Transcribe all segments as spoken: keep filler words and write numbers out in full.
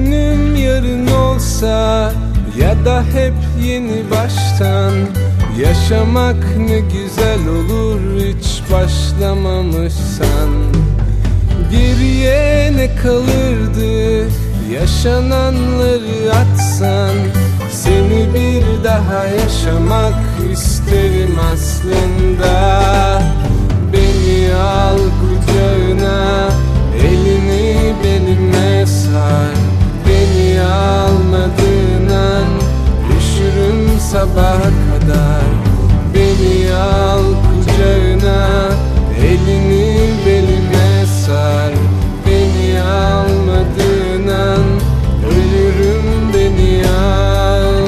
günüm yarın olsa ya da hep yeni baştan yaşamak ne güzel olur hiç başlamamışsan. Geriye ne kalırdı yaşananları atsan, seni bir daha yaşamak isterim aslında. Beni al kucağına, elini belime sar. Beni almadığın an üşürüm sabaha kadar. Beni al kucağına, elini belime sar. Beni almadığın an ölürüm, beni al.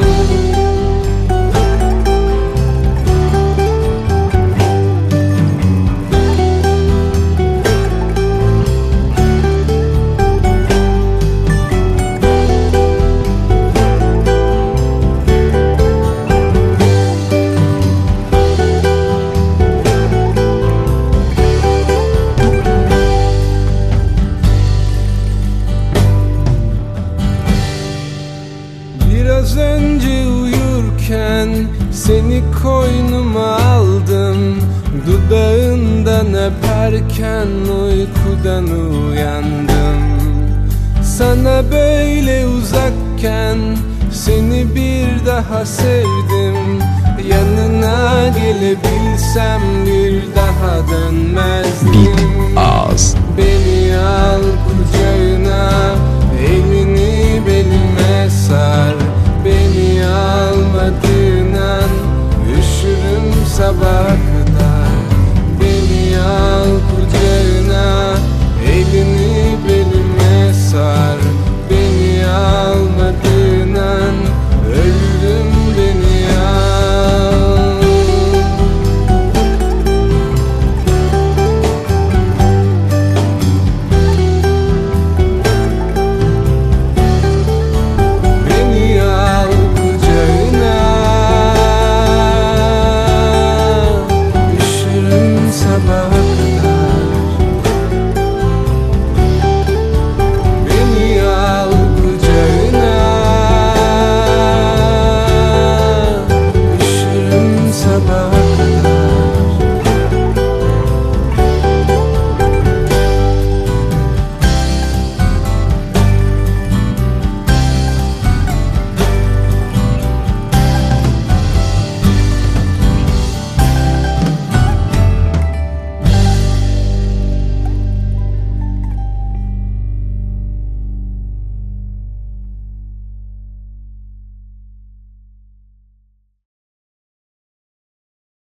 Biraz önce uyurken seni koynuma aldım. Dudağından öperken uykudan uyandım. Sana böyle uzakken seni bir daha sevdim. Yanına gelebilsem bir daha dönmezdim. Big Ağız. Beni al kucağına,